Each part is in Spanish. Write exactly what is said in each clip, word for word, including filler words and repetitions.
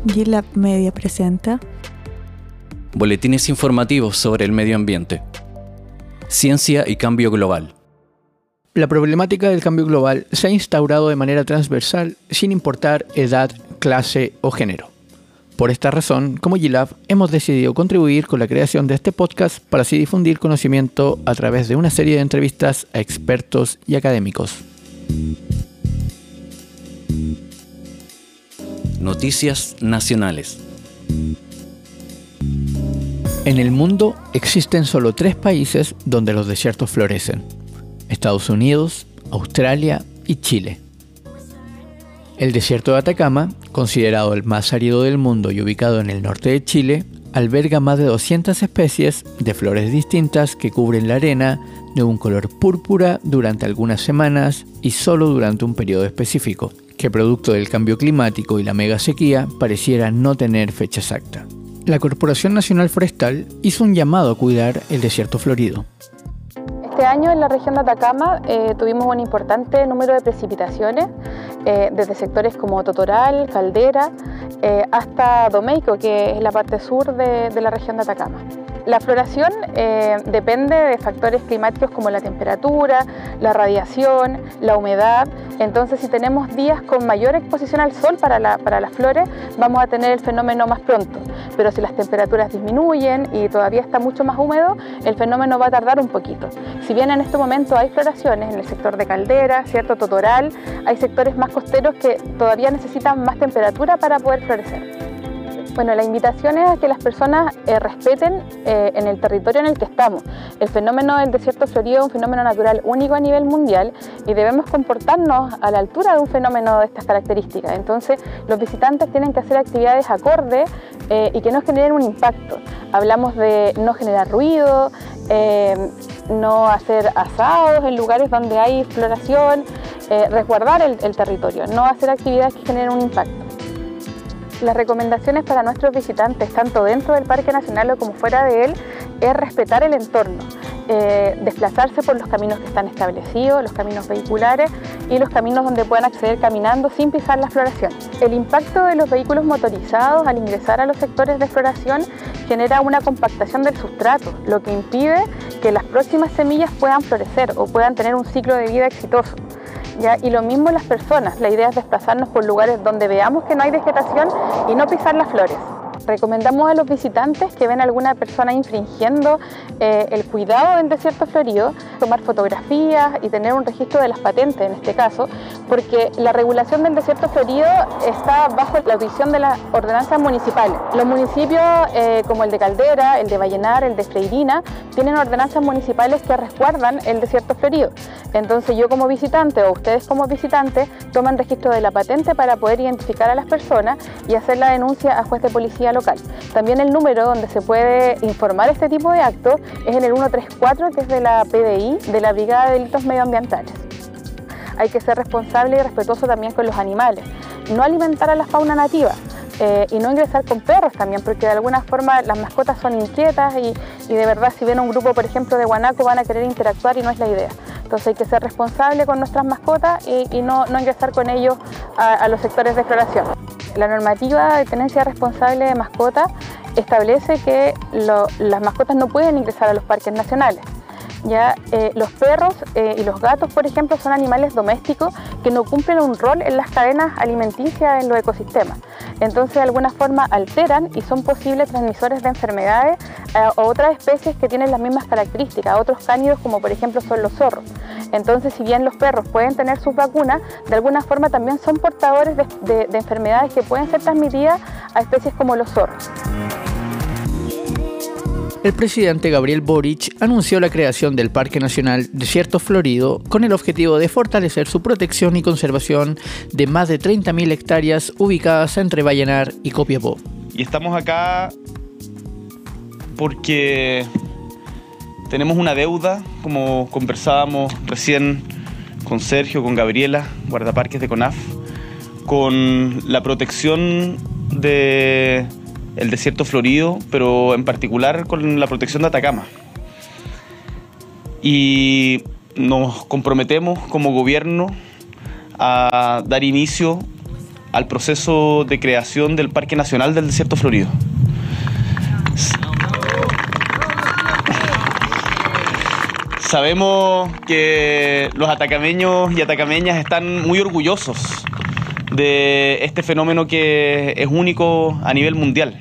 G-Lab Media presenta Boletines informativos sobre el medio ambiente. Ciencia y cambio global. La problemática del cambio global se ha instaurado de manera transversal sin importar edad, clase o género. Por esta razón, como G-Lab, hemos decidido contribuir con la creación de este podcast para así difundir conocimiento a través de una serie de entrevistas a expertos y académicos. Noticias nacionales. En el mundo existen solo tres países donde los desiertos florecen: Estados Unidos, Australia y Chile. El desierto de Atacama, considerado el más árido del mundo y ubicado en el norte de Chile, alberga más de doscientas especies de flores distintas que cubren la arena de un color púrpura durante algunas semanas y solo durante un periodo específico, que producto del cambio climático y la mega sequía pareciera no tener fecha exacta. La Corporación Nacional Forestal hizo un llamado a cuidar el desierto florido. Este año en la región de Atacama eh, tuvimos un importante número de precipitaciones, eh, desde sectores como Totoral, Caldera, eh, hasta Domeico, que es la parte sur de, de la región de Atacama. La floración eh, depende de factores climáticos como la temperatura, la radiación, la humedad. Entonces, si tenemos días con mayor exposición al sol para, la, para las flores, vamos a tener el fenómeno más pronto. Pero si las temperaturas disminuyen y todavía está mucho más húmedo, el fenómeno va a tardar un poquito. Si bien en este momento hay floraciones en el sector de Caldera, ¿cierto? Totoral, hay sectores más costeros que todavía necesitan más temperatura para poder florecer. Bueno, la invitación es a que las personas eh, respeten eh, en el territorio en el que estamos. El fenómeno del desierto florido es un fenómeno natural único a nivel mundial y debemos comportarnos a la altura de un fenómeno de estas características. Entonces, los visitantes tienen que hacer actividades acordes eh, y que no generen un impacto. Hablamos de no generar ruido, eh, no hacer asados en lugares donde hay floración, eh, resguardar el, el territorio, no hacer actividades que generen un impacto. Las recomendaciones para nuestros visitantes, tanto dentro del Parque Nacional como fuera de él, es respetar el entorno, eh, desplazarse por los caminos que están establecidos, los caminos vehiculares y los caminos donde puedan acceder caminando sin pisar la floración. El impacto de los vehículos motorizados al ingresar a los sectores de floración genera una compactación del sustrato, lo que impide que las próximas semillas puedan florecer o puedan tener un ciclo de vida exitoso. ¿Ya? Y lo mismo las personas, la idea es desplazarnos por lugares donde veamos que no hay vegetación y no pisar las flores. Recomendamos a los visitantes que ven a alguna persona infringiendo eh, el cuidado del desierto florido, tomar fotografías y tener un registro de las patentes en este caso, porque la regulación del desierto florido está bajo la audición de las ordenanzas municipales. Los municipios eh, como el de Caldera, el de Vallenar, el de Freirina, tienen ordenanzas municipales que resguardan el desierto florido. Entonces yo como visitante o ustedes como visitantes toman registro de la patente para poder identificar a las personas y hacer la denuncia a juez de policía local. También el número donde se puede informar este tipo de actos es en el ciento treinta y cuatro, que es de la P D I, de la Brigada de Delitos Medioambientales. Hay que ser responsable y respetuoso también con los animales, no alimentar a la fauna nativa. Eh, y no ingresar con perros también, porque de alguna forma las mascotas son inquietas y, y de verdad si ven un grupo, por ejemplo, de guanaco van a querer interactuar y no es la idea. Entonces hay que ser responsable con nuestras mascotas y, y no, no ingresar con ellos a, a los sectores de floración. La normativa de tenencia responsable de mascotas establece que lo, las mascotas no pueden ingresar a los parques nacionales. Ya, eh, los perros eh, y los gatos, por ejemplo, son animales domésticos que no cumplen un rol en las cadenas alimenticias en los ecosistemas. Entonces, de alguna forma, alteran y son posibles transmisores de enfermedades a otras especies que tienen las mismas características, a otros cánidos como por ejemplo son los zorros. Entonces, si bien los perros pueden tener sus vacunas, de alguna forma también son portadores de, de, de enfermedades que pueden ser transmitidas a especies como los zorros. El presidente Gabriel Boric anunció la creación del Parque Nacional Desierto Florido con el objetivo de fortalecer su protección y conservación de más de treinta mil hectáreas ubicadas entre Vallenar y Copiapó. Y estamos acá porque tenemos una deuda, como conversábamos recién con Sergio, con Gabriela, guardaparques de CONAF, con la protección de el desierto florido, pero en particular con la protección de Atacama. Y nos comprometemos como gobierno a dar inicio al proceso de creación del Parque Nacional del Desierto Florido. Sabemos que los atacameños y atacameñas están muy orgullosos de este fenómeno que es único a nivel mundial.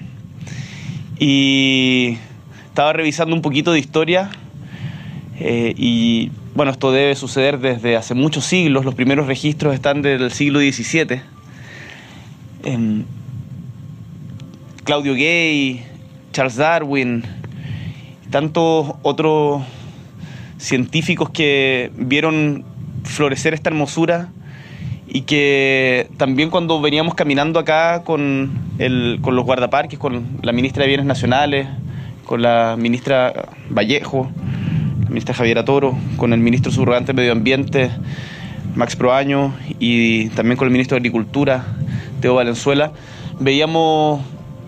Y estaba revisando un poquito de historia eh, y bueno, esto debe suceder desde hace muchos siglos. Los primeros registros están del siglo diecisiete. Eh, Claudio Gay, Charles Darwin, tantos otros científicos que vieron florecer esta hermosura y que también cuando veníamos caminando acá con, el, con los guardaparques, con la ministra de Bienes Nacionales, con la ministra Vallejo, la ministra Javiera Toro, con el ministro subrogante de Medio Ambiente, Max Proaño, y también con el ministro de Agricultura, Teo Valenzuela, veíamos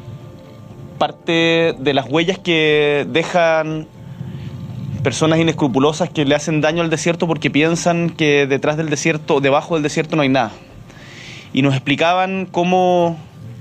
parte de las huellas que dejan personas inescrupulosas que le hacen daño al desierto porque piensan que detrás del desierto, debajo del desierto no hay nada. Y nos explicaban cómo,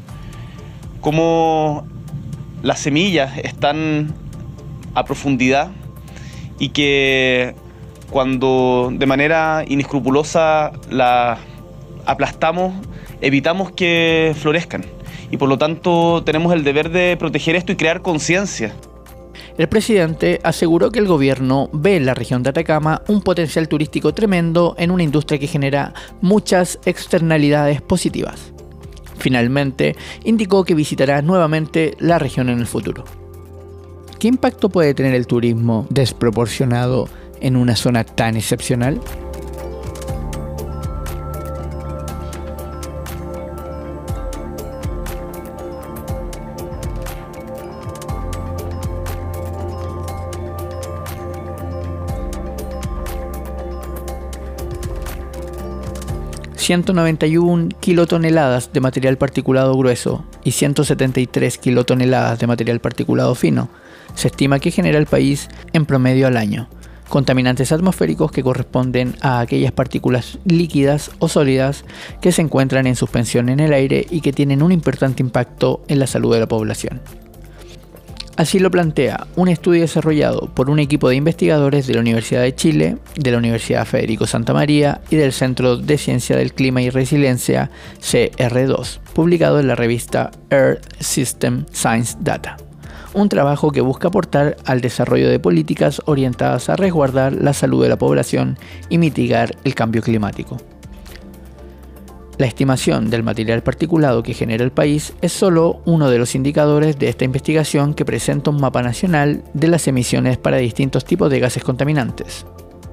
cómo las semillas están a profundidad y que cuando de manera inescrupulosa las aplastamos, evitamos que florezcan. Y por lo tanto tenemos el deber de proteger esto y crear conciencia. El presidente aseguró que el gobierno ve en la región de Atacama un potencial turístico tremendo en una industria que genera muchas externalidades positivas. Finalmente, indicó que visitará nuevamente la región en el futuro. ¿Qué impacto puede tener el turismo desproporcionado en una zona tan excepcional? ciento noventa y una kilotoneladas de material particulado grueso y ciento setenta y tres kilotoneladas de material particulado fino se estima que genera el país en promedio al año, contaminantes atmosféricos que corresponden a aquellas partículas líquidas o sólidas que se encuentran en suspensión en el aire y que tienen un importante impacto en la salud de la población. Así lo plantea un estudio desarrollado por un equipo de investigadores de la Universidad de Chile, de la Universidad Federico Santa María y del Centro de Ciencia del Clima y Resiliencia C R dos, publicado en la revista Earth System Science Data. Un trabajo que busca aportar al desarrollo de políticas orientadas a resguardar la salud de la población y mitigar el cambio climático. La estimación del material particulado que genera el país es solo uno de los indicadores de esta investigación que presenta un mapa nacional de las emisiones para distintos tipos de gases contaminantes.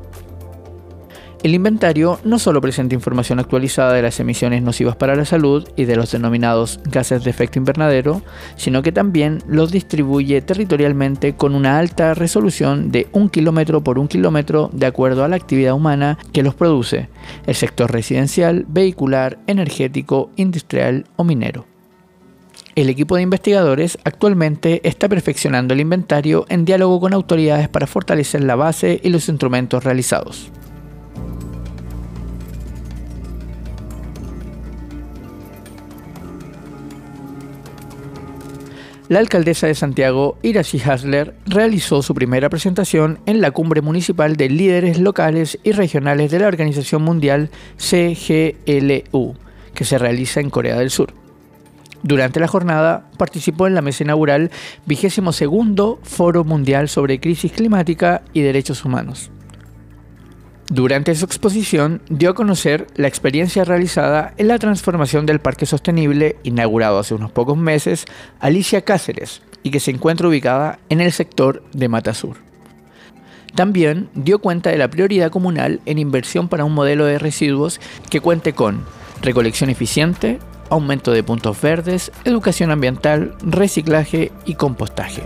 El inventario no solo presenta información actualizada de las emisiones nocivas para la salud y de los denominados gases de efecto invernadero, sino que también los distribuye territorialmente con una alta resolución de un kilómetro por un kilómetro de acuerdo a la actividad humana que los produce, el sector residencial, vehicular, energético, industrial o minero. El equipo de investigadores actualmente está perfeccionando el inventario en diálogo con autoridades para fortalecer la base y los instrumentos realizados. La alcaldesa de Santiago, Iracy Hasler, realizó su primera presentación en la cumbre municipal de líderes locales y regionales de la Organización Mundial C G L U, que se realiza en Corea del Sur. Durante la jornada participó en la mesa inaugural vigésimo segundo Foro Mundial sobre Crisis Climática y Derechos Humanos. Durante su exposición dio a conocer la experiencia realizada en la transformación del Parque Sostenible, inaugurado hace unos pocos meses, Alicia Cáceres, y que se encuentra ubicada en el sector de Mata Sur. También dio cuenta de la prioridad comunal en inversión para un modelo de residuos que cuente con recolección eficiente, aumento de puntos verdes, educación ambiental, reciclaje y compostaje.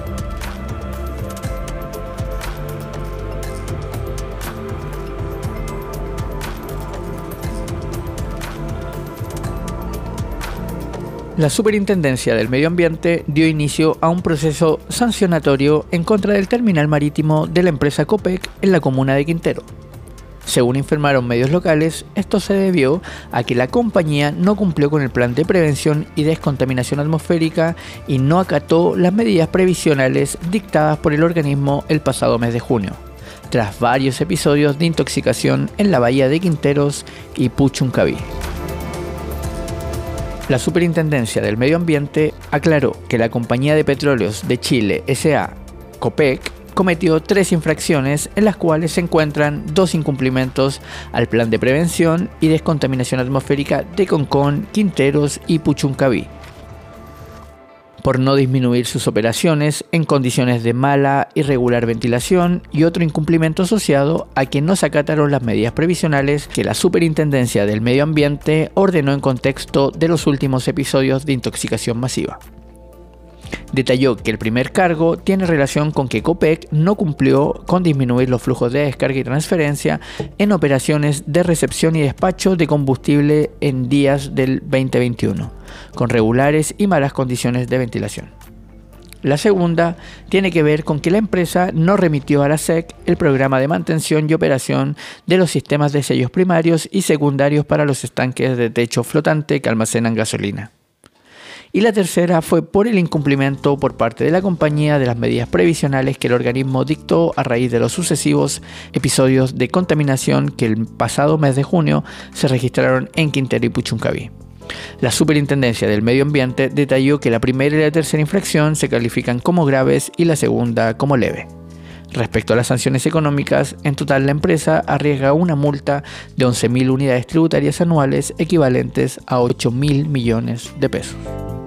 La Superintendencia del Medio Ambiente dio inicio a un proceso sancionatorio en contra del terminal marítimo de la empresa Copec en la comuna de Quintero. Según informaron medios locales, esto se debió a que la compañía no cumplió con el plan de prevención y descontaminación atmosférica y no acató las medidas previsionales dictadas por el organismo el pasado mes de junio, tras varios episodios de intoxicación en la bahía de Quinteros y Puchuncaví. La Superintendencia del Medio Ambiente aclaró que la Compañía de Petróleos de Chile S A, Copec, cometió tres infracciones en las cuales se encuentran dos incumplimientos al plan de prevención y descontaminación atmosférica de Concón, Quinteros y Puchuncaví, por no disminuir sus operaciones en condiciones de mala, irregular ventilación, y otro incumplimiento asociado a que no se acataron las medidas previsionales que la Superintendencia del Medio Ambiente ordenó en contexto de los últimos episodios de intoxicación masiva. Detalló que el primer cargo tiene relación con que Copec no cumplió con disminuir los flujos de descarga y transferencia en operaciones de recepción y despacho de combustible en días del veinte veintiuno, con regulares y malas condiciones de ventilación. La segunda tiene que ver con que la empresa no remitió a la S E C el programa de mantención y operación de los sistemas de sellos primarios y secundarios para los estanques de techo flotante que almacenan gasolina. Y la tercera fue por el incumplimiento por parte de la compañía de las medidas previsionales que el organismo dictó a raíz de los sucesivos episodios de contaminación que el pasado mes de junio se registraron en Quintero y Puchuncaví. La Superintendencia del Medio Ambiente detalló que la primera y la tercera infracción se califican como graves y la segunda como leve. Respecto a las sanciones económicas, en total la empresa arriesga una multa de once mil unidades tributarias anuales equivalentes a ocho mil millones de pesos.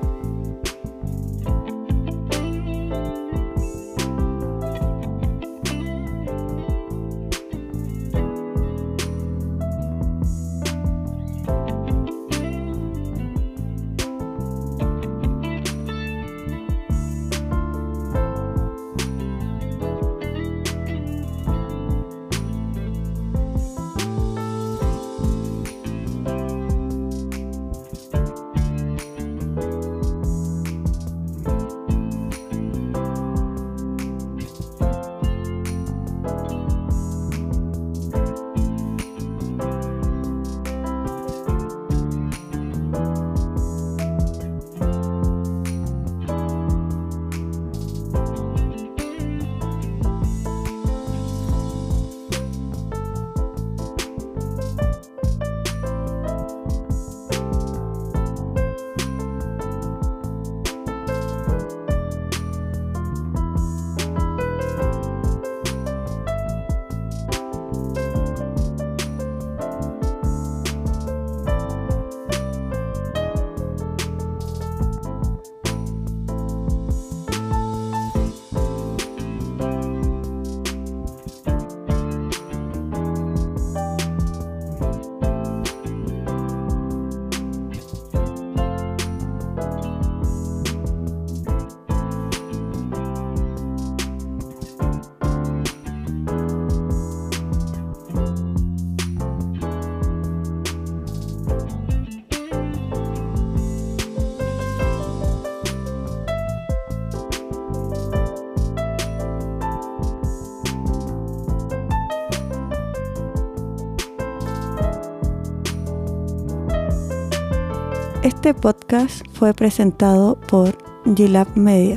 Este podcast fue presentado por G-Lab Media.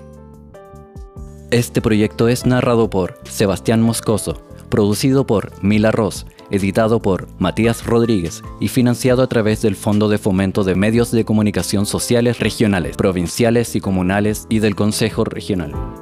Este proyecto es narrado por Sebastián Moscoso, producido por Mila Ross, editado por Matías Rodríguez y financiado a través del Fondo de Fomento de Medios de Comunicación Sociales Regionales, Provinciales y Comunales y del Consejo Regional.